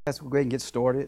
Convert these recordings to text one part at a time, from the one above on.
Let's go ahead and get started.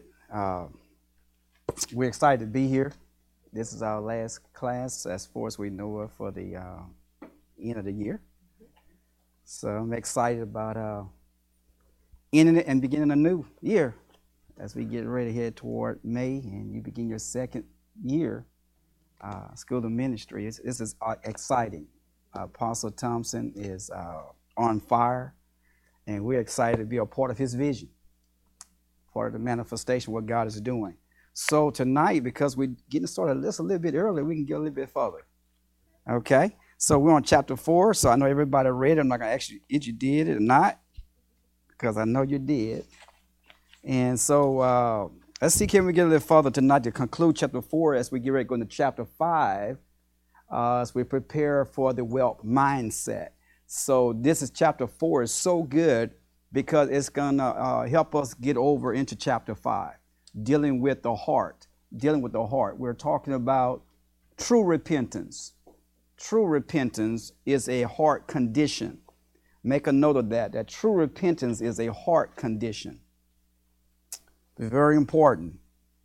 We're excited to be here. This is our last class, as far as we know of, for the end of the year. So I'm excited about ending it and beginning a new year as we get ready to head toward May and you begin your second year school of ministry. This is exciting. Apostle Thompson is on fire, and we're excited to be a part of his vision, part of the manifestation of what God is doing. So tonight, because we're getting started just a little bit early, we can get a little bit further. Okay? So we're on chapter 4. So I know everybody read it. I'm not going to ask you if you did it or not, because I know you did. And so let's see, can we get a little further tonight to conclude chapter 4 as we get ready to go into chapter 5 as we prepare for the wealth mindset. So this is chapter 4 is so good because it's going to help us get over into chapter 5, dealing with the heart. We're talking about true repentance. True repentance is a heart condition. Make a note of that true repentance is a heart condition. Very important.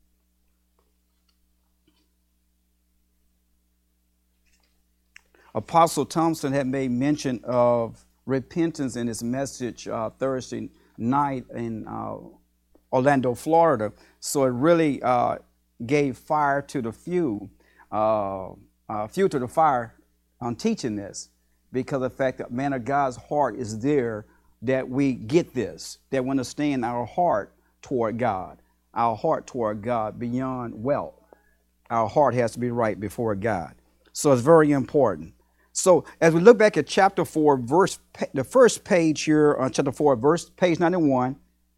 Apostle Thompson had made mention of repentance in his message Thursday night in Orlando, Florida. So it really gave fire to the fuel to the fire on teaching this, because of the fact that man of God's heart is there, that we get this, that we understand our heart toward God beyond wealth. Our heart has to be right before God. So it's very important. So as we look back at chapter 4, the first page here on chapter 4, page 91,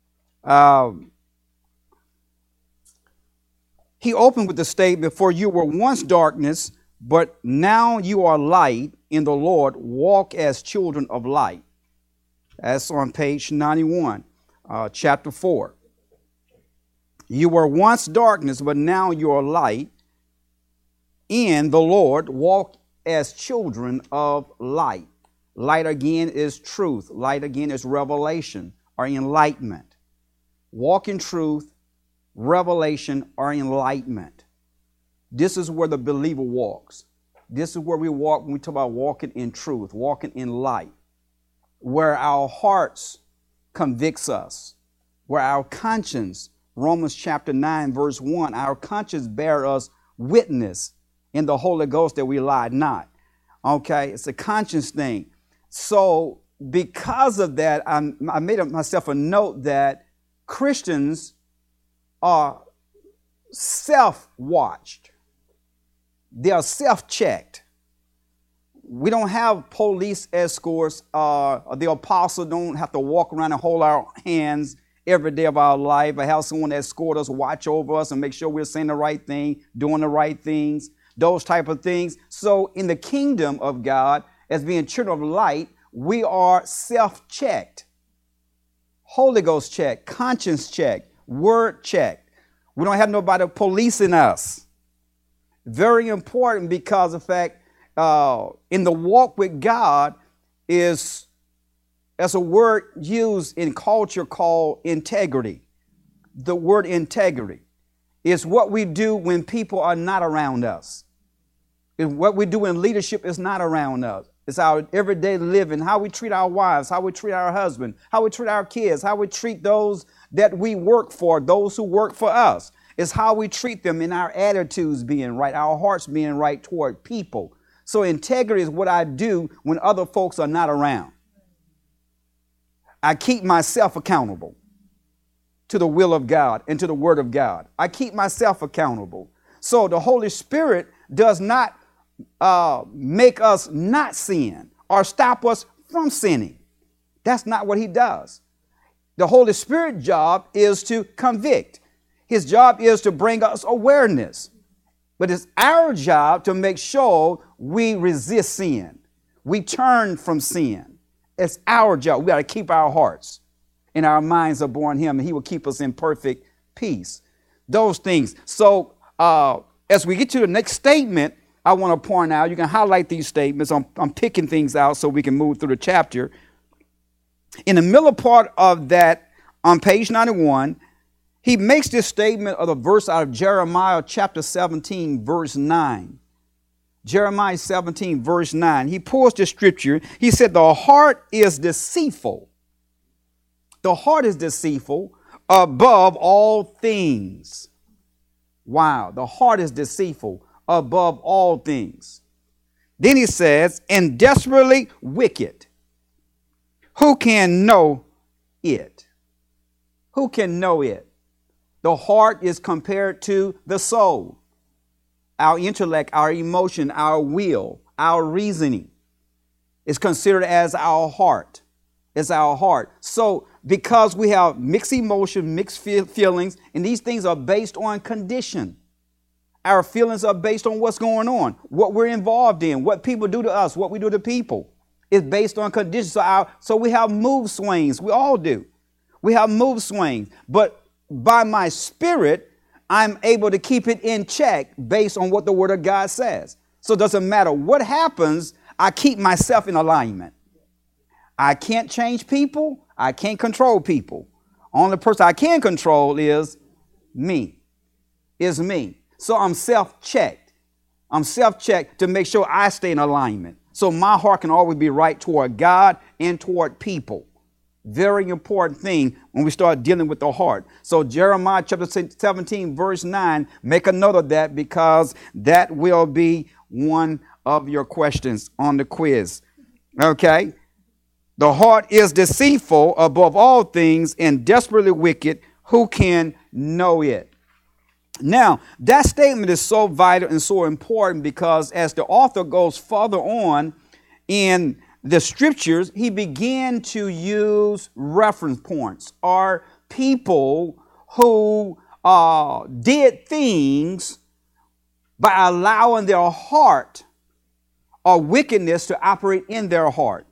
he opened with the statement, "For you were once darkness, but now you are light in the Lord. Walk as children of light." That's on page 91, chapter 4. You were once darkness, but now you are light in the Lord. Walk as children of light. Light again is truth. Light again is revelation or enlightenment. Walk in truth, revelation, or enlightenment. This is where the believer walks. This is where we walk when we talk about walking in truth, walking in light, where our hearts convicts us, where our conscience, Romans chapter 9, verse 1, our conscience bear us witness in the Holy Ghost that we lie not. Okay, it's a conscience thing. So because of that, I made myself a note that Christians are self-watched. They are self-checked. We don't have police escorts. The apostle don't have to walk around and hold our hands every day of our life, or have someone escort us, watch over us, and make sure we're saying the right thing, doing the right things, those type of things. So in the kingdom of God, as being children of light, we are self-checked, Holy Ghost checked, conscience checked, word checked. We don't have nobody policing us. Very important, because of the fact in the walk with God is, as a word used in culture called integrity. The word integrity is what we do when people are not around us. And what we do in leadership is not around us. It's our everyday living, how we treat our wives, how we treat our husband, how we treat our kids, how we treat those that we work for, those who work for us. It's how we treat them, in our attitudes being right, our hearts being right toward people. So integrity is what I do when other folks are not around. I keep myself accountable to the will of God and to the word of God. I keep myself accountable. So the Holy Spirit does not make us not sin or stop us from sinning. That's not what he does. The Holy Spirit's job is to convict. His job is to bring us awareness. But it's our job to make sure we resist sin. We turn from sin. It's our job. We got to keep our hearts and our minds upon him, and he will keep us in perfect peace. Those things. So as we get to the next statement, I want to point out, you can highlight these statements. I'm picking things out so we can move through the chapter. In the middle part of that, on page 91, He makes this statement of the verse out of Jeremiah chapter 17, verse 9. Jeremiah 17, verse 9. He pulls the scripture. He said, the heart is deceitful. The heart is deceitful above all things. Wow, the heart is deceitful above all things. Then he says, and desperately wicked. Who can know it? Who can know it? The heart is compared to the soul, our intellect, our emotion, our will, our reasoning is considered as our heart. It's our heart. So because we have mixed emotion, mixed feelings, and these things are based on condition. Our feelings are based on what's going on, what we're involved in, what people do to us, what we do to people. It's based on conditions. So we have mood swings. We all do. We have mood swings. But by my spirit, I'm able to keep it in check based on what the Word of God says. So it doesn't matter what happens, I keep myself in alignment. I can't change people. I can't control people. Only person I can control is me. So I'm self-checked. I'm self-checked to make sure I stay in alignment. So my heart can always be right toward God and toward people. Very important thing when we start dealing with the heart. So Jeremiah chapter 17, verse 9, make a note of that because that will be one of your questions on the quiz. Okay. The heart is deceitful above all things and desperately wicked. Who can know it? Now, that statement is so vital and so important because as the author goes further on in the scriptures, he began to use reference points or people who did things by allowing their heart or wickedness to operate in their heart.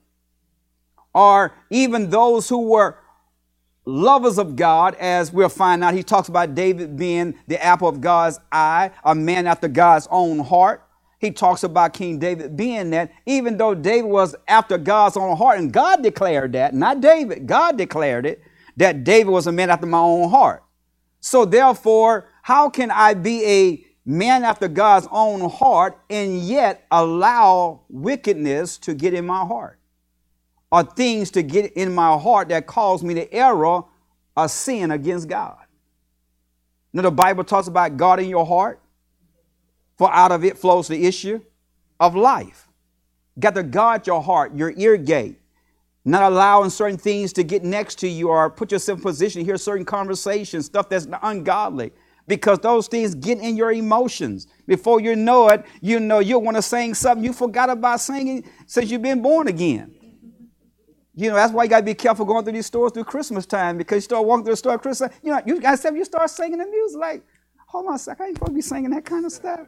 Or even those who were lovers of God, as we'll find out. He talks about David being the apple of God's eye, a man after God's own heart. He talks about King David being that, even though David was after God's own heart, and God declared that, not David, God declared it, that David was a man after my own heart. So therefore, how can I be a man after God's own heart and yet allow wickedness to get in my heart? Or things to get in my heart that cause me to err or sin against God? Now the Bible talks about God in your heart. For out of it flows the issue of life. Got to guard your heart, your ear gate, not allowing certain things to get next to you or put yourself in position to hear certain conversations, stuff that's ungodly, because those things get in your emotions. Before you know it, you'll want to sing something you forgot about singing since you've been born again. That's why you got to be careful going through these stores through Christmas time, because you start walking through the store at Christmas, you start singing the music like, hold on a second, I ain't supposed to be singing that kind of stuff.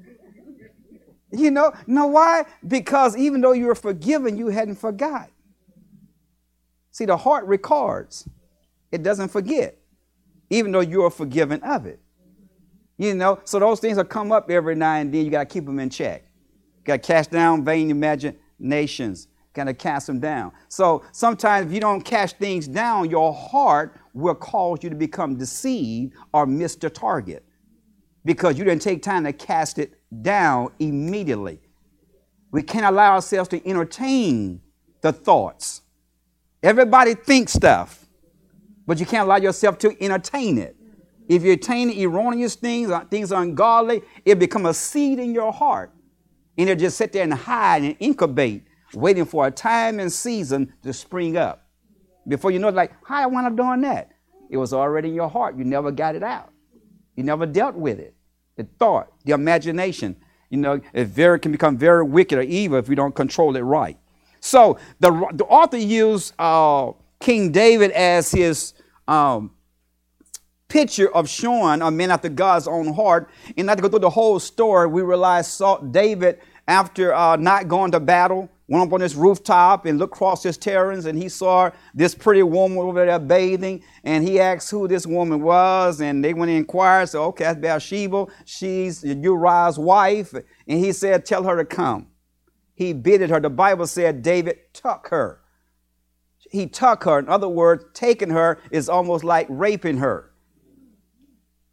Know why? Because even though you were forgiven, you hadn't forgot. See, the heart records. It doesn't forget, even though you are forgiven of it. So those things will come up every now and then. You got to keep them in check. You got to cast down vain imaginations. Got to cast them down. So sometimes if you don't cast things down, your heart will cause you to become deceived or miss the target, because you didn't take time to cast it down immediately. We can't allow ourselves to entertain the thoughts. Everybody thinks stuff, but you can't allow yourself to entertain it. If you entertain erroneous things, things ungodly, it becomes a seed in your heart. And it'll just sit there and hide and incubate, waiting for a time and season to spring up. Before you know it, like, how I want to doing that? It was already in your heart. You never got it out. You never dealt with it. The thought, the imagination, it can become very wicked or evil if we don't control it right. So the author used King David as his picture of showing a man after God's own heart. And not to go through the whole story, we realize David, after not going to battle, went up on this rooftop and looked across his terrace, and he saw this pretty woman over there bathing, and he asked who this woman was, and they went and inquired. So, okay, that's Bathsheba. She's Uriah's wife. And he said, tell her to come. He bidded her. The Bible said David took her. He took her. In other words, taking her is almost like raping her.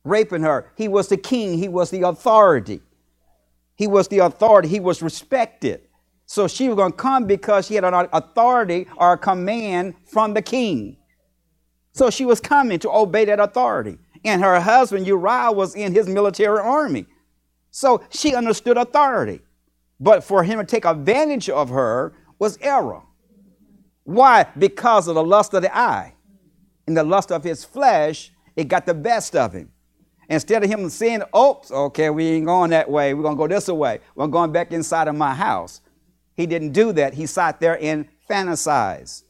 raping her. He was the king. He was the authority. He was the authority. He was respected. So she was going to come because she had an authority or a command from the king. So she was coming to obey that authority. And her husband Uriah was in his military army. So she understood authority. But for him to take advantage of her was error. Why? Because of the lust of the eye and the lust of his flesh, it got the best of him. Instead of him saying, oops, okay, we ain't going that way. We're going to go this way. We're going back inside of my house. He didn't do that. He sat there and fantasized.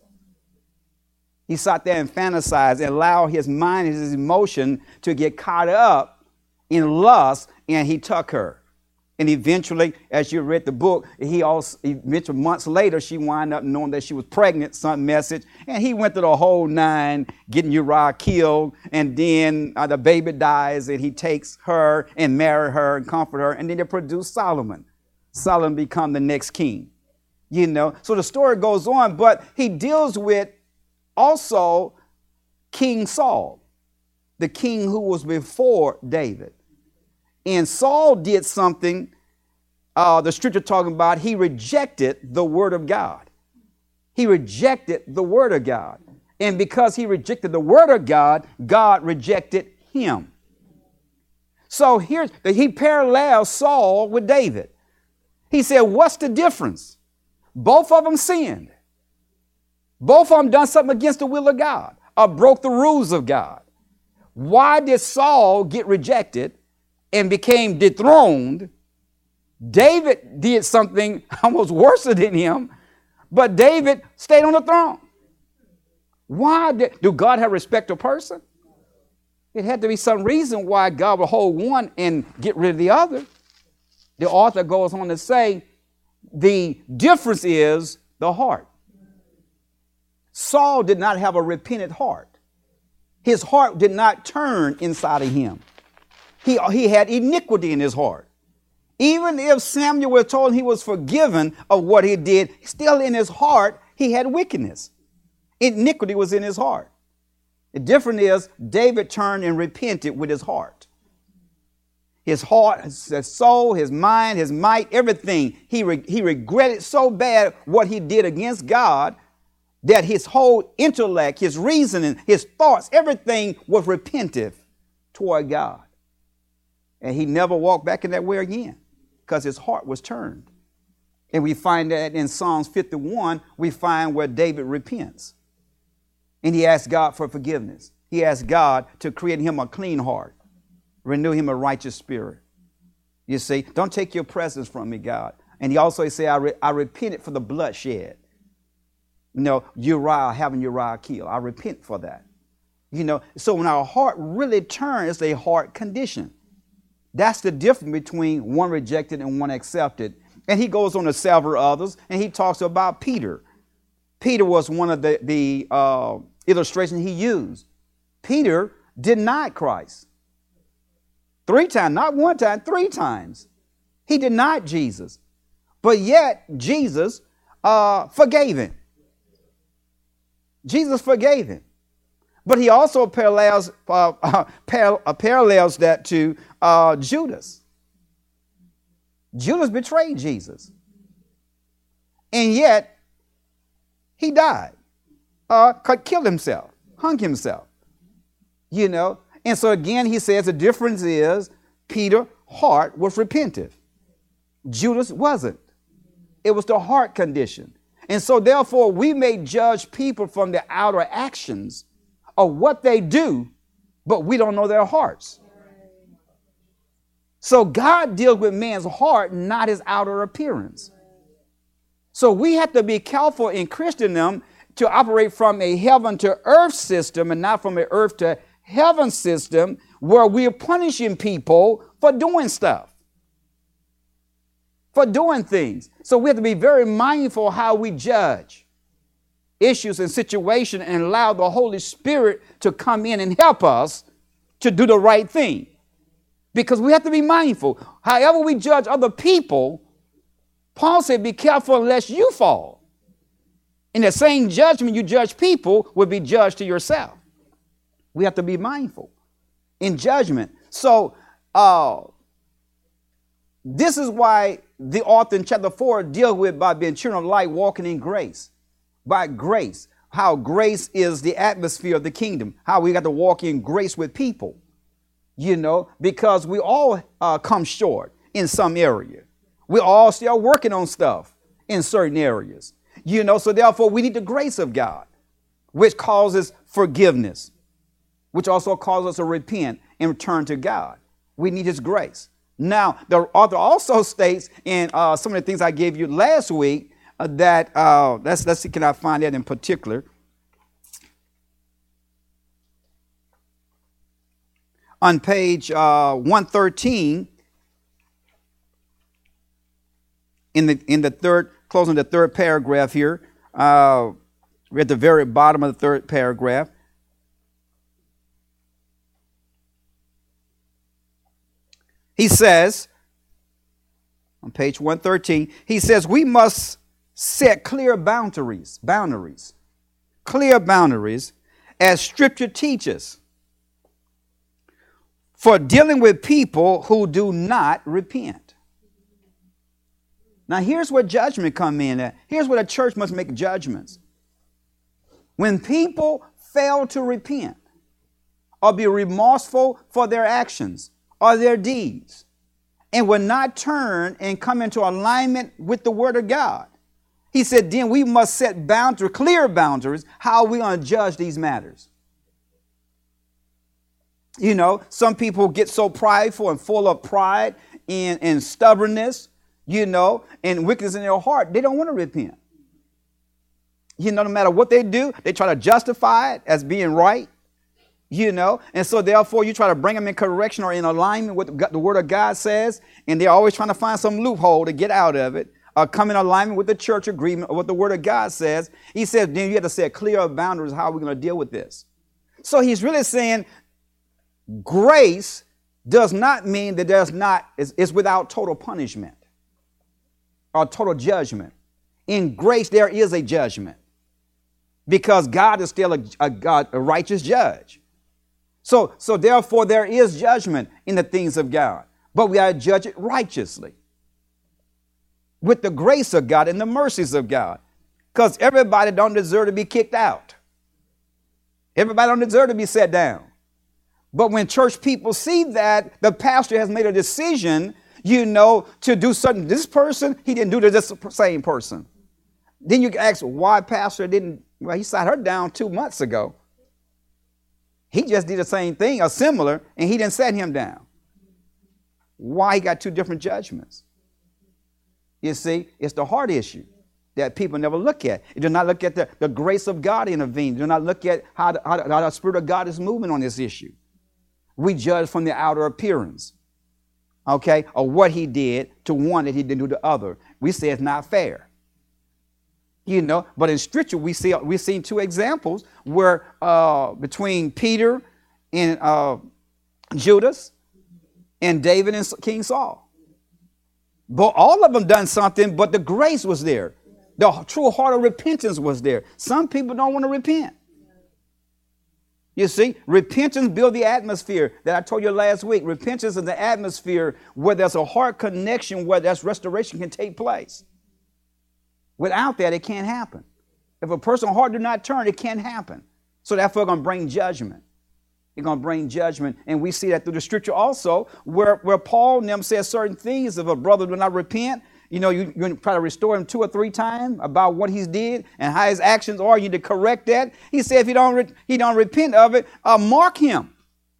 He sat there and fantasized and allowed his mind and his emotion to get caught up in lust, and he took her. And eventually, as you read the book, eventually months later, she wound up knowing that she was pregnant, some message, and he went through the whole nine, getting Uriah killed, and then the baby dies, and he takes her and marry her and comfort her, and then they produce Solomon. Solomon become the next king. You know, so the story goes on, but he deals with also King Saul, the king who was before David. And Saul did something, the scripture talking about, he rejected the word of God. He rejected the word of God. And because he rejected the word of God, God rejected him. So he parallels Saul with David. He said, what's the difference? Both of them sinned. Both of them done something against the will of God or broke the rules of God. Why did Saul get rejected and became dethroned? David did something almost worse than him, but David stayed on the throne. Why do God have respect to a person? It had to be some reason why God would hold one and get rid of the other. The author goes on to say, the difference is the heart. Saul did not have a repentant heart. His heart did not turn inside of him. He had iniquity in his heart. Even if Samuel was told he was forgiven of what he did, still in his heart, he had wickedness. Iniquity was in his heart. The difference is David turned and repented with his heart. His heart, his soul, his mind, his might, everything. He regretted so bad what he did against God that his whole intellect, his reasoning, his thoughts, everything was repentive toward God. And he never walked back in that way again because his heart was turned. And we find that in Psalms 51, we find where David repents. And he asks God for forgiveness. He asks God to create him a clean heart, renew him a righteous spirit. You see, don't take your presence from me, God. And he also said, I repented for the bloodshed. You know, having Uriah killed. I repent for that. You know, so when our heart really turns, it's a heart condition. That's the difference between one rejected and one accepted. And he goes on to several others, and he talks about Peter. Peter was one of the illustrations he used. Peter denied Christ 3 times, not 1 time, 3 times. He denied Jesus, but yet Jesus forgave him. Jesus forgave him. But he also parallels that to Judas. Judas betrayed Jesus. And yet he died, killed himself, hung himself. You know, and so again, he says the difference is Peter's heart was repentant. Judas wasn't. It was the heart condition. And so therefore, we may judge people from the outer actions of what they do, but we don't know their hearts. So God deals with man's heart, not his outer appearance. So we have to be careful in Christendom to operate from a heaven to earth system and not from an earth to heaven system where we are punishing people for doing stuff, for doing things. So we have to be very mindful how we judge issues and situations and allow the Holy Spirit to come in and help us to do the right thing. Because we have to be mindful. However we judge other people, Paul said, be careful unless you fall. In the same judgment you judge people will be judged to yourself. We have to be mindful. in judgment. So this is why the author in chapter 4 deals with by being children of light, walking in grace. By grace. How grace is the atmosphere of the kingdom. How we got to walk in grace with people. You know, because we all come short in some area. We all still working on stuff in certain areas. You know, so therefore we need the grace of God, which causes forgiveness, which also causes us to repent and return to God. We need his grace. Now, the author also states in some of the things I gave you last week that, let's see, can I find that in particular? On page 113, in the third, closing the third paragraph here, we're at the very bottom of the third paragraph. He says, on page 113, he says, we must set clear boundaries, as Scripture teaches, for dealing with people who do not repent. Now, here's where judgment come in at. Here's where the church must make judgments. When people fail to repent or be remorseful for their actions or their deeds and will not turn and come into alignment with the Word of God, he said, then we must set clear boundaries, how we going to judge these matters. You know, some people get so prideful and full of pride and stubbornness, you know, and wickedness in their heart. They don't want to repent. You know, no matter what they do, they try to justify it as being right, you know. And so therefore you try to bring them in correction or in alignment with what the Word of God says. And they're always trying to find some loophole to get out of it. Come in alignment with the church agreement or what the Word of God says. He says, then you have to set clear boundaries. How are we going to deal with this? So he's really saying, grace does not mean that it's without total punishment or total judgment. In grace, there is a judgment because God is still a righteous judge. So therefore, there is judgment in the things of God, but we are to judge it righteously with the grace of God and the mercies of God, because everybody don't deserve to be kicked out. Everybody don't deserve to be set down. But when church people see that the pastor has made a decision, you know, to do something, this person, he didn't do to this same person. Then you ask why pastor didn't, well, he sat her down 2 months ago. He just did the same thing or similar, and he didn't set him down. Why he got two different judgments? You see, it's the heart issue that people never look at. You do not look at the grace of God intervening. You do not look at how the Spirit of God is moving on this issue. We judge from the outer appearance, okay, of what he did to one that he didn't do to the other. We say it's not fair. You know, but in Scripture, we've seen two examples where between Peter and Judas and David and King Saul. But all of them done something, but the grace was there. The true heart of repentance was there. Some people don't want to repent. You see, repentance builds the atmosphere that I told you last week. Repentance is the atmosphere where there's a heart connection, where that's restoration can take place. Without that, it can't happen. If a person's heart do not turn, it can't happen. So therefore, it's going to bring judgment. It's going to bring judgment. And we see that through the Scripture also, where Paul and them says certain things. If a brother do not repent, you know, you try to restore him 2 or 3 times about what he's did and how his actions are. You need to correct that. He said if he don't repent of it, mark him.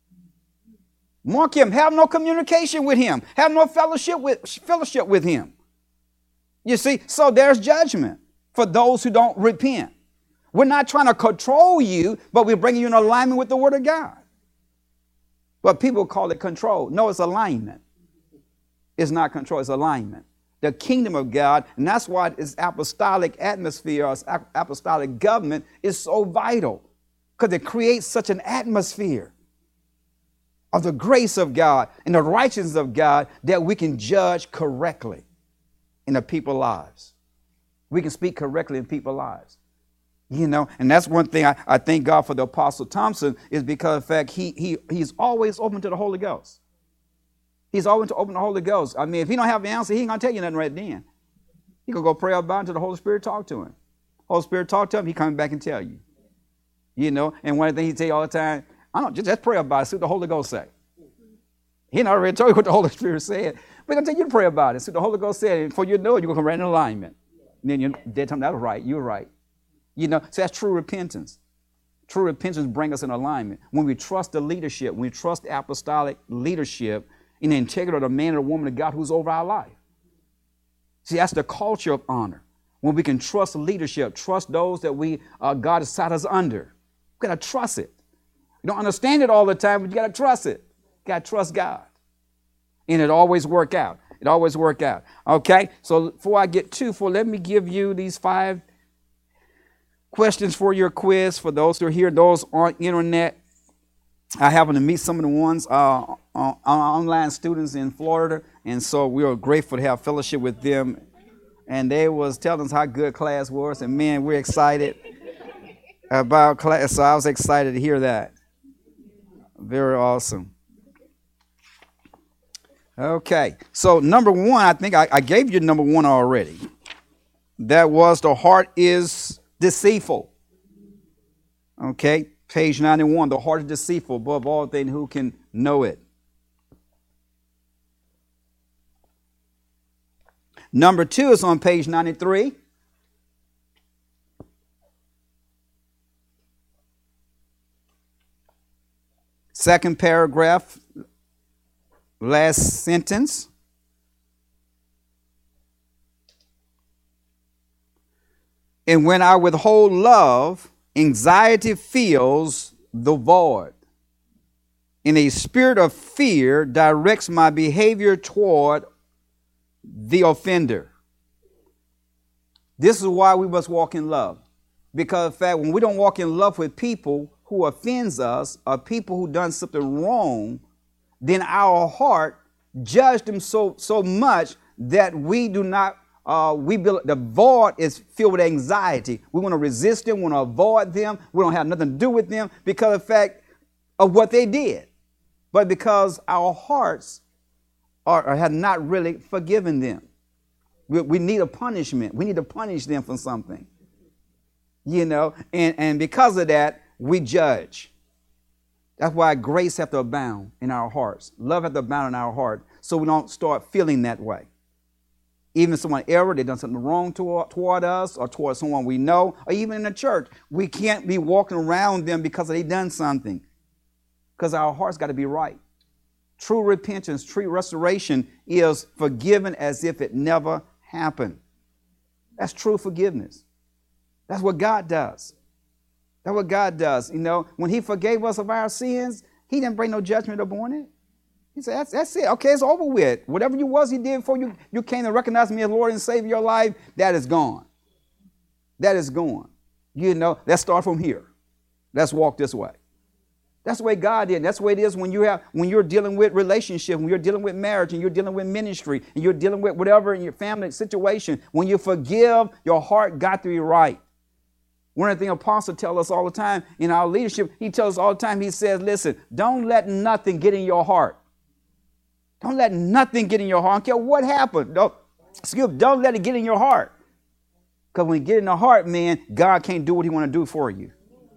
Mark him. Have no communication with him. Have no fellowship with him. You see, so there's judgment for those who don't repent. We're not trying to control you, but we're bringing you in alignment with the Word of God. But people call it control. No, it's alignment. It's not control, it's alignment. The kingdom of God, and that's why this apostolic atmosphere, or apostolic government is so vital, because it creates such an atmosphere of the grace of God and the righteousness of God that we can judge correctly in the people's lives. We can speak correctly in people's lives. You know, and that's one thing I thank God for the Apostle Thompson, is because of the fact he's always open to the Holy Ghost. He's always open to the Holy Ghost. I mean, if he don't have the answer, he ain't going to tell you nothing right then. He can go pray about it until the Holy Spirit talk to him. Holy Spirit talk to him, he coming back and tell you. You know, and one of the things he tell you all the time, I don't just pray about it, see what the Holy Ghost say. He not already told you what the Holy Spirit said. We're going to tell you to pray about it. See what the Holy Ghost said, and before you know it, you're going to come right in alignment. And then you're dead time, that was right, you're right. You know, so that's true repentance. True repentance brings us in alignment. When we trust the leadership, when we trust the apostolic leadership in the integrity of the man or the woman of God who's over our life. See, that's the culture of honor. When we can trust leadership, trust those that God has set us under. We got to trust it. You don't understand it all the time, but you got to trust it. You got to trust God. And it always work out. It always work out. Okay, so before I get too far, let me give you these 5 questions for your quiz. For those who are here, those on internet, I happen to meet some of the ones online students in Florida, and so we are grateful to have fellowship with them. And they was telling us how good class was, and man, we're excited about class. So I was excited to hear that. Very awesome. Okay, so number 1, I think I gave you number 1 already. That was the heart is deceitful. Okay, page 91. The heart is deceitful above all things. Who can know it? Number 2 is on page 93. Second paragraph, last sentence. And when I withhold love, anxiety fills the void. And a spirit of fear directs my behavior toward the offender. This is why we must walk in love. Because in fact, when we don't walk in love with people who offends us, or people who done something wrong, then our heart judge them so much that we do not. The void is filled with anxiety. We want to resist them, want to avoid them. We don't have nothing to do with them because of the fact of what they did. But because our hearts have not really forgiven them. We need a punishment. We need to punish them for something. You know, and because of that, we judge. That's why grace has to abound in our hearts. Love has to abound in our heart so we don't start feeling that way. Even if someone ever they done something wrong toward us or toward someone we know, or even in the church, we can't be walking around them because they done something. Because our hearts got to be right. True repentance, true restoration is forgiven as if it never happened. That's true forgiveness. That's what God does. That's what God does. You know, when he forgave us of our sins, he didn't bring no judgment upon it. He said, that's it. Okay, it's over with. Whatever you was he did before you came to recognize me as Lord and Savior of your life, that is gone. That is gone. You know, let's start from here. Let's walk this way. That's the way God did. That's the way it is when you're dealing with relationship, when you're dealing with marriage, and you're dealing with ministry, and you're dealing with whatever in your family situation. When you forgive, your heart got to be right. One of the things Apostle tells us all the time in our leadership, he tells us all the time, he says, listen, don't let nothing get in your heart. Don't let nothing get in your heart. I don't care what happened. Don't let it get in your heart. Because when you get in the heart, man, God can't do what he want to do for you. You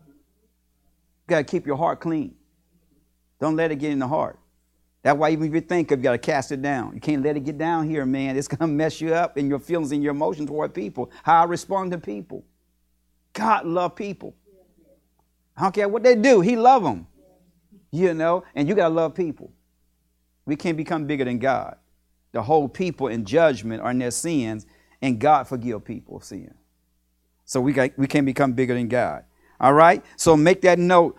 got to keep your heart clean. Don't let it get in the heart. That's why even if you think of, you got to cast it down. You can't let it get down here, man. It's going to mess you up in your feelings and your emotions toward people. How I respond to people. God love people. I don't care what they do. He love them. You know, and you got to love people. We can't become bigger than God. The whole people in judgment are in their sins, and God forgive people of sin. So we can't become bigger than God. All right? So make that note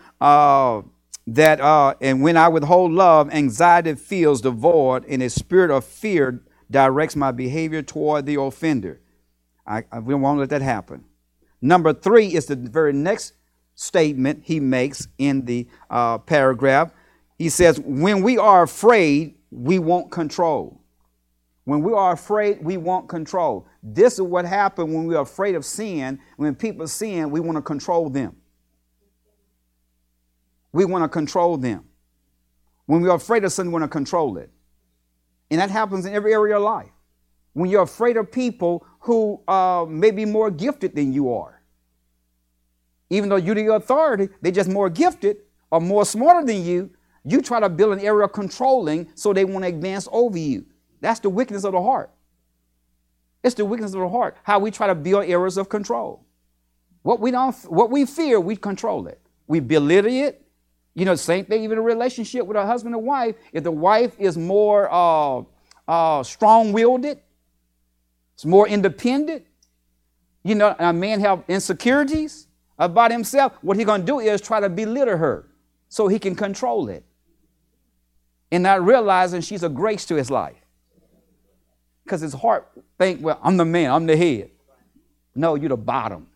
and when I withhold love, anxiety fills the void, and a spirit of fear directs my behavior toward the offender. We don't want to let that happen. Number 3 is the very next statement he makes in the paragraph. He says, when we are afraid, we want control. When we are afraid, we want control. This is what happens when we are afraid of sin. When people sin, we want to control them. We want to control them. When we are afraid of something, we want to control it. And that happens in every area of life. When you're afraid of people who may be more gifted than you are. Even though you're the authority, they're just more gifted or more smarter than you. You try to build an area of controlling so they want to advance over you. That's the wickedness of the heart. It's the wickedness of the heart, how we try to build areas of control. What we fear, we control it. We belittle it. You know, same thing, even a relationship with a husband and wife. If the wife is more strong-willed, it's more independent, you know, a man have insecurities about himself, what he's going to do is try to belittle her so he can control it. And not realizing she's a grace to his life. Because his heart think, well, I'm the man, I'm the head. No, you're the bottom.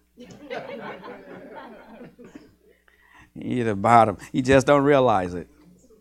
You're the bottom. You just don't realize it.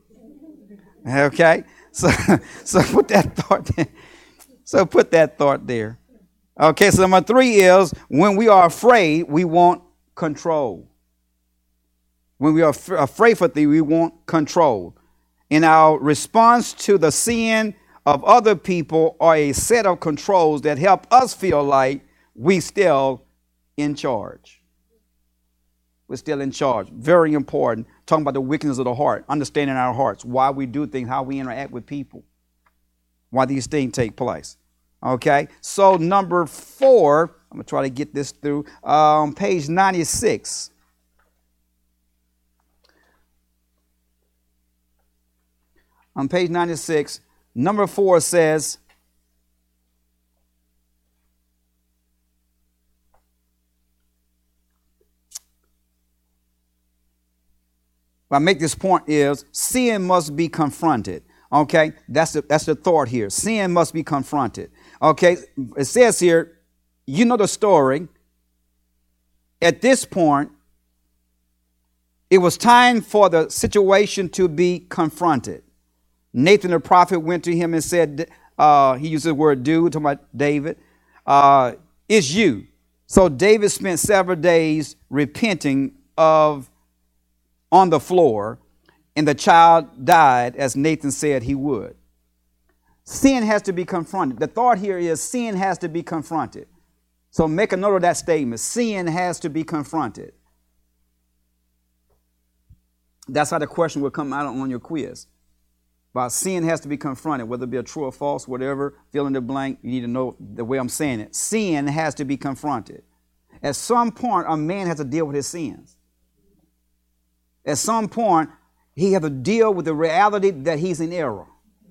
Okay? So put that thought there. So put that thought there. Okay, so number 3 is when we are afraid, we want control. When we are afraid for things, we want control. And our response to the sin of other people are a set of controls that help us feel like we still in charge. We're still in charge. Very important. Talking about the wickedness of the heart, understanding our hearts, why we do things, how we interact with people, why these things take place. Okay, so number 4, I'm going to try to get this through, page 96. On page 96, number 4 says, I make this point is sin must be confronted. Okay, that's the thought here. Sin must be confronted. Okay, it says here, you know the story. At this point, it was time for the situation to be confronted. Nathan the prophet went to him and said, he used the word dude, talking about David, it's you. So David spent several days repenting on the floor, and the child died as Nathan said he would. Sin has to be confronted. The thought here is sin has to be confronted. So make a note of that statement. Sin has to be confronted. That's how the question will come out on your quiz. But sin has to be confronted, whether it be a true or false, whatever, fill in the blank. You need to know the way I'm saying it. Sin has to be confronted. At some point, a man has to deal with his sins. At some point, he has to deal with the reality that he's in error.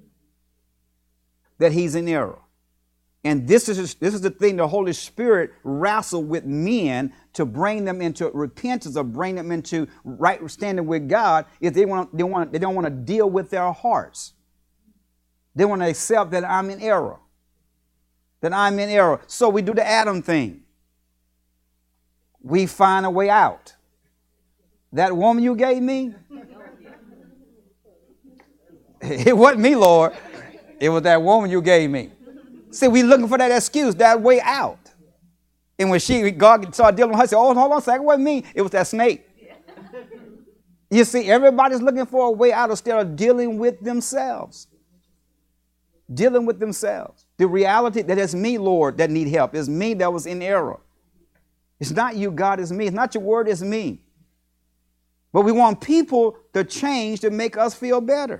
That he's in error. And this is the thing the Holy Spirit wrestled with men to bring them into repentance or bring them into right standing with God. If they don't want to deal with their hearts. They want to accept that I'm in error. That I'm in error. So we do the Adam thing. We find a way out. That woman you gave me, it wasn't me, Lord. It was that woman you gave me. See, we looking for that excuse, that way out. And when God started dealing with her, she said, oh, hold on a second, it wasn't me. It was that snake. You see, everybody's looking for a way out instead of dealing with themselves. Dealing with themselves. The reality that it's me, Lord, that need help. It's me that was in error. It's not you, God, it's me. It's not your word, it's me. But we want people to change to make us feel better.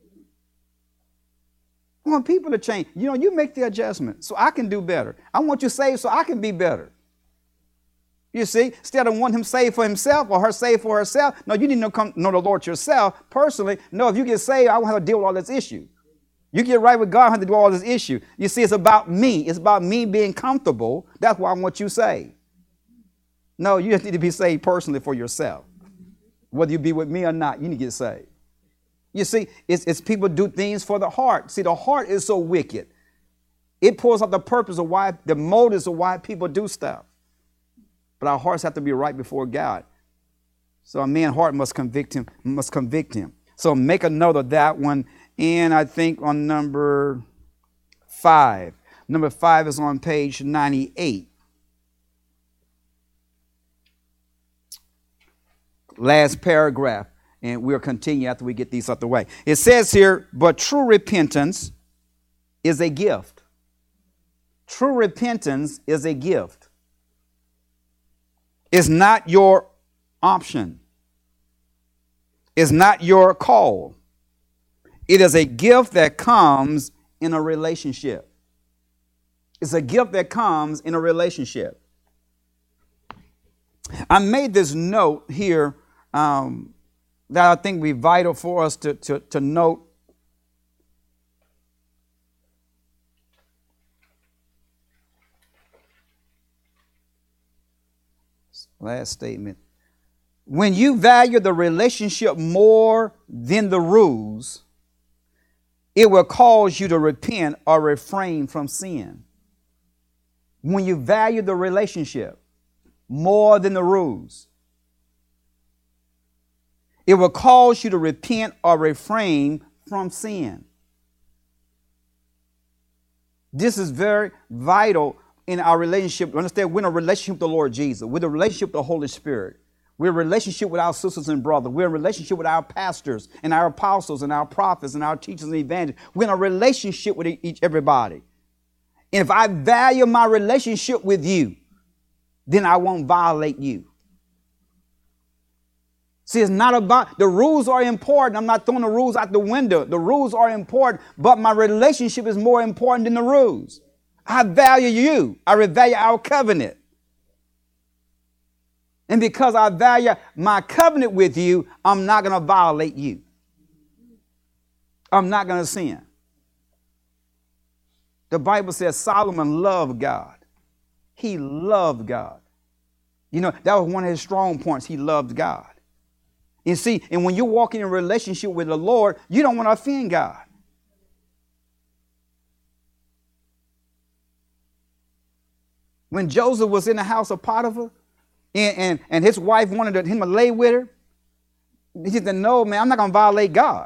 I want people to change. You know, you make the adjustment so I can do better. I want you saved so I can be better. You see, instead of wanting him saved for himself or her saved for herself, no, you need to know the Lord yourself personally. No, if you get saved, I won't have to deal with all this issue. You get right with God, I have to do all this issue. You see, it's about me. It's about me being comfortable. That's why I want you saved. No, you just need to be saved personally for yourself. Whether you be with me or not, you need to get saved. You see, it's people do things for the heart. See, the heart is so wicked. It pulls out the purpose of why, the motives of why people do stuff. But our hearts have to be right before God. So a man's heart must convict him. So make a note of that one. And I think on number 5. Number 5 is on page 98. Last paragraph, and we'll continue after we get these out the way. It says here, but true repentance is a gift. True repentance is a gift. It's not your option. It's not your call. It is a gift that comes in a relationship. It's a gift that comes in a relationship. I made this note here that I think would be vital for us to note. Last statement. When you value the relationship more than the rules, it will cause you to repent or refrain from sin. When you value the relationship more than the rules, it will cause you to repent or refrain from sin. This is very vital in our relationship. Understand, we're in a relationship with the Lord Jesus. We're in a relationship with the Holy Spirit. We're in a relationship with our sisters and brothers. We're in a relationship with our pastors and our apostles and our prophets and our teachers and evangelists. We're in a relationship with everybody. And if I value my relationship with you, then I won't violate you. See, it's not about, the rules are important. I'm not throwing the rules out the window. The rules are important, but my relationship is more important than the rules. I value you. I value our covenant. And because I value my covenant with you, I'm not going to violate you. I'm not going to sin. The Bible says Solomon loved God. He loved God. You know, that was one of his strong points. He loved God. You see, and when you're walking in a relationship with the Lord, you don't want to offend God. When Joseph was in the house of Potiphar and his wife wanted him to lay with her, he said, no, man, I'm not going to violate God.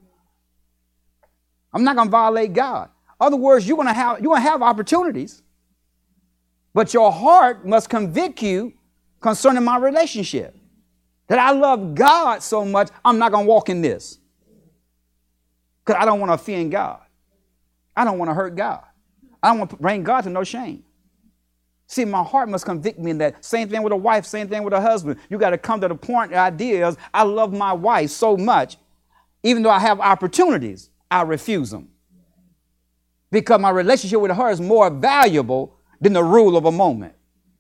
I'm not going to violate God. In other words, you're going to have opportunities, but your heart must convict you concerning my relationship. That I love God so much, I'm not going to walk in this. Because I don't want to offend God. I don't want to hurt God. I don't want to bring God to no shame. See, my heart must convict me in that. Same thing with a wife, same thing with a husband. You got to come to the point, the idea is, I love my wife so much, even though I have opportunities, I refuse them. Because my relationship with her is more valuable than the rule of a moment.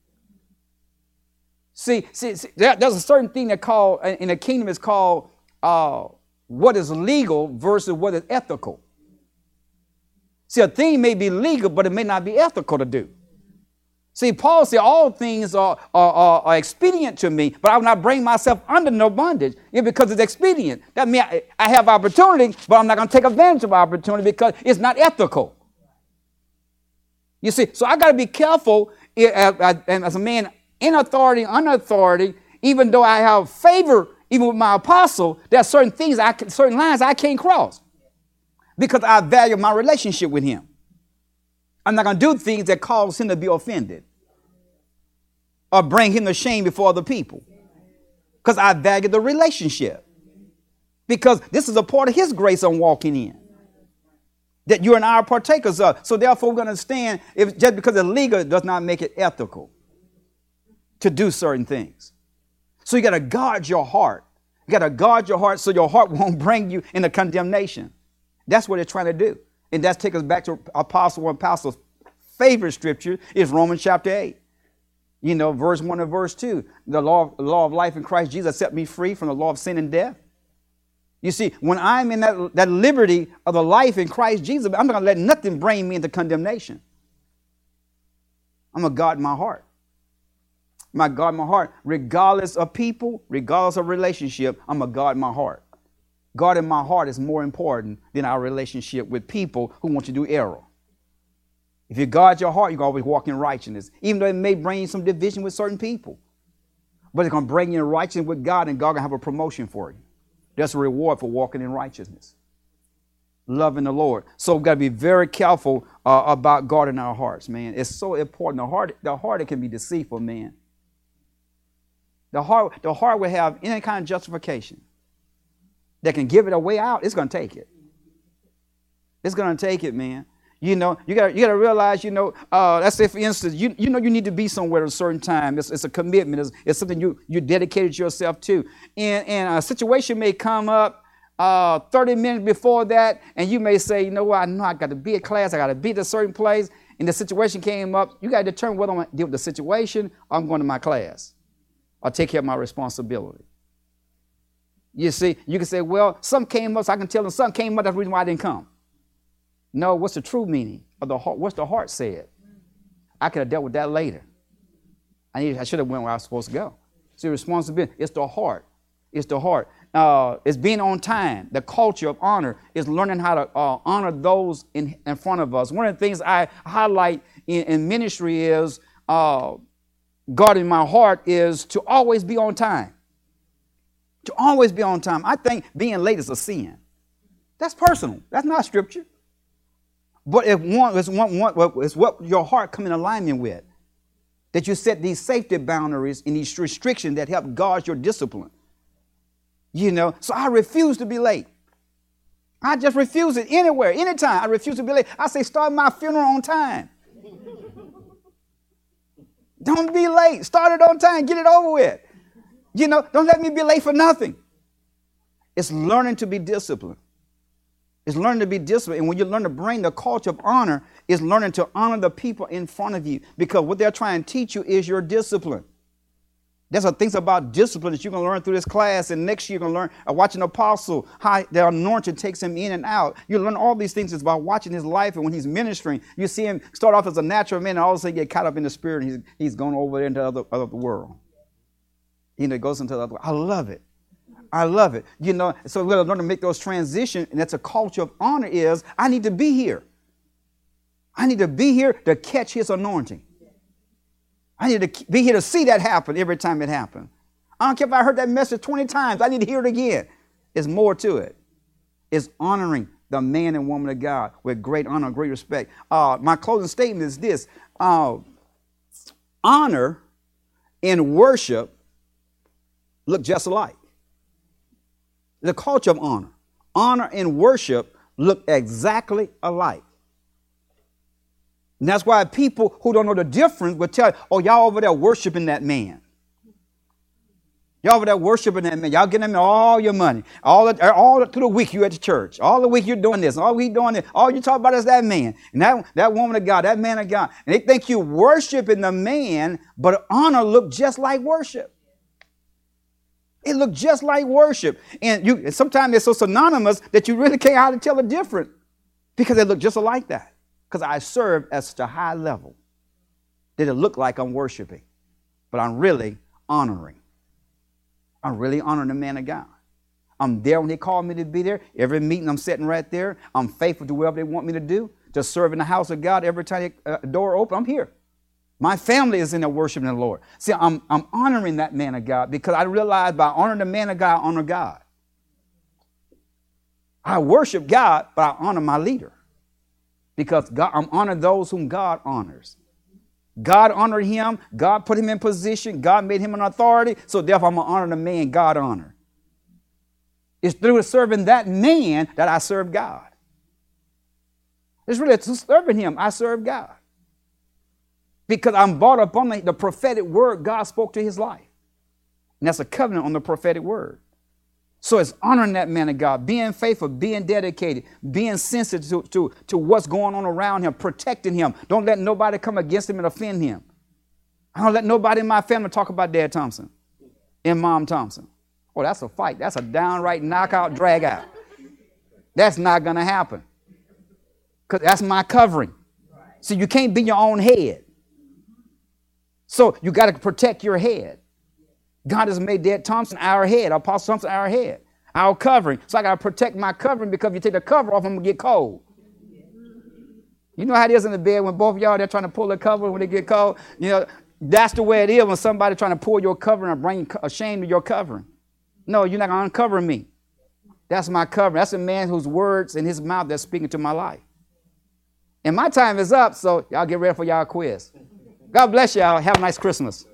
See, there's a certain thing that in the kingdom is called what is legal versus what is ethical. See, a thing may be legal, but it may not be ethical to do. See, Paul said all things are expedient to me, but I will not bring myself under no bondage. Because it's expedient. That means I have opportunity, but I'm not going to take advantage of opportunity because it's not ethical. You see, so I got to be careful as a man in authority, unauthority, even though I have favor, even with my apostle, there are certain things, certain lines I can't cross because I value my relationship with him. I'm not going to do things that cause him to be offended or bring him to shame before other people because I value the relationship, because this is a part of his grace I'm walking in that you and I are partakers of. So therefore, we're going to understand if just because it's legal does not make it ethical to do certain things. So you got to guard your heart. You got to guard your heart so your heart won't bring you into condemnation. That's what they're trying to do. And that takes us back to Apostle's favorite scripture is Romans chapter 8. You know, verse 1 and verse 2. The law of life in Christ Jesus set me free from the law of sin and death. You see, when I'm in that liberty of the life in Christ Jesus, I'm not going to let nothing bring me into condemnation. I'm going to guard my heart. My guard my heart, regardless of people, regardless of relationship, I'm going to guard my heart. Guarding my heart is more important than our relationship with people who want to do error. If you guard your heart, you can always walk in righteousness, even though it may bring you some division with certain people. But it's going to bring you in righteousness with God, and God going to have a promotion for you. That's a reward for walking in righteousness. loving the Lord. So we've got to be very careful about guarding our hearts, man. It's so important. The heart, it can be deceitful, man. The heart will have any kind of justification that can give it a way out. It's going to take it. It's going to take it, man. You got to realize, let's say, for instance, you need to be somewhere at a certain time. It's a commitment. It's something you dedicated yourself to. And a situation may come up 30 minutes before that, and you may say, I know I got to be at class. I got to be at a certain place. And the situation came up. You got to determine whether I'm going to deal with the situation or I'm going to my class. I'll take care of my responsibility. You see, you can say, well, something came up, so I can tell them something came up. That's the reason why I didn't come. No, what's the true meaning of the heart? What's the heart said? I could have dealt with that later. I should have went where I was supposed to go. See, responsibility, it's the heart. It's the heart. It's being on time. The culture of honor is learning how to honor those in front of us. One of the things I highlight in ministry is guarding my heart is to always be on time. To always be on time. I think being late is a sin. That's personal. That's not scripture. But it's what your heart come in alignment with. That you set these safety boundaries and these restrictions that help guard your discipline. So I refuse to be late. I just refuse it anywhere, anytime. I refuse to be late. I say start my funeral on time. Don't be late. Start it on time. Get it over with. Don't let me be late for nothing. It's learning to be disciplined. It's learning to be disciplined. And when you learn to bring the culture of honor, it's learning to honor the people in front of you. Because what they're trying to teach you is your discipline. There's some things about discipline that you're going to learn through this class. And next year you're going to learn watching an apostle, how the anointing takes him in and out. You learn all these things. It's about watching his life. And when he's ministering, you see him start off as a natural man and all of a sudden get caught up in the spirit. And he's going over into the other world. Goes into the other world. I love it. I love it. So we're going to learn to make those transitions. And that's a culture of honor is I need to be here. I need to be here to catch his anointing. I need to be here to see that happen every time it happens. I don't care if I heard that message 20 times. I need to hear it again. There's more to it. It's honoring the man and woman of God with great honor, great respect. My closing statement is this. Honor and worship look just alike. The culture of honor and worship look exactly alike. And that's why people who don't know the difference will tell you, oh, y'all over there worshiping that man. Y'all over there worshiping that man. Y'all getting him all your money. All through the week you at the church. All the week you're doing this. All week doing this. All you talk about is that man. And that woman of God, that man of God. And they think you worshiping the man, but honor look just like worship. It looked just like worship. And sometimes they're so synonymous that you really can't how to tell the difference because they look just like that. Because I serve at such a high level that it look like I'm worshiping, but I'm really honoring. I'm really honoring the man of God. I'm there when they call me to be there. Every meeting I'm sitting right there. I'm faithful to whatever they want me to do, to serve in the house of God. Every time the door open, I'm here. My family is in there worshiping the Lord. See, I'm honoring that man of God because I realize by honoring the man of God, I honor God. I worship God, but I honor my leader because I'm honoring those whom God honors. God honored him. God put him in position. God made him an authority. So therefore, I'm going to honor the man God honored. It's through serving that man that I serve God. It's really through serving him I serve God. Because I'm brought up on the prophetic word God spoke to his life. And that's a covenant on the prophetic word. So it's honoring that man of God, being faithful, being dedicated, being sensitive to what's going on around him, protecting him. Don't let nobody come against him and offend him. I don't let nobody in my family talk about Dad Thompson and Mom Thompson. Oh, that's a fight. That's a downright knockout, drag out. That's not going to happen. Because that's my covering. So you can't be your own head. So you got to protect your head. God has made Dad Thompson our head, Apostle Thompson our head, our covering. So I got to protect my covering because if you take the cover off, I'm going to get cold. You know how it is in the bed when both of y'all, they're trying to pull the cover when they get cold? That's the way it is when somebody's trying to pull your covering or bring a shame to your covering. No, you're not going to uncover me. That's my covering. That's a man whose words in his mouth that's speaking to my life. And my time is up, so y'all get ready for y'all quiz. God bless y'all. Have a nice Christmas.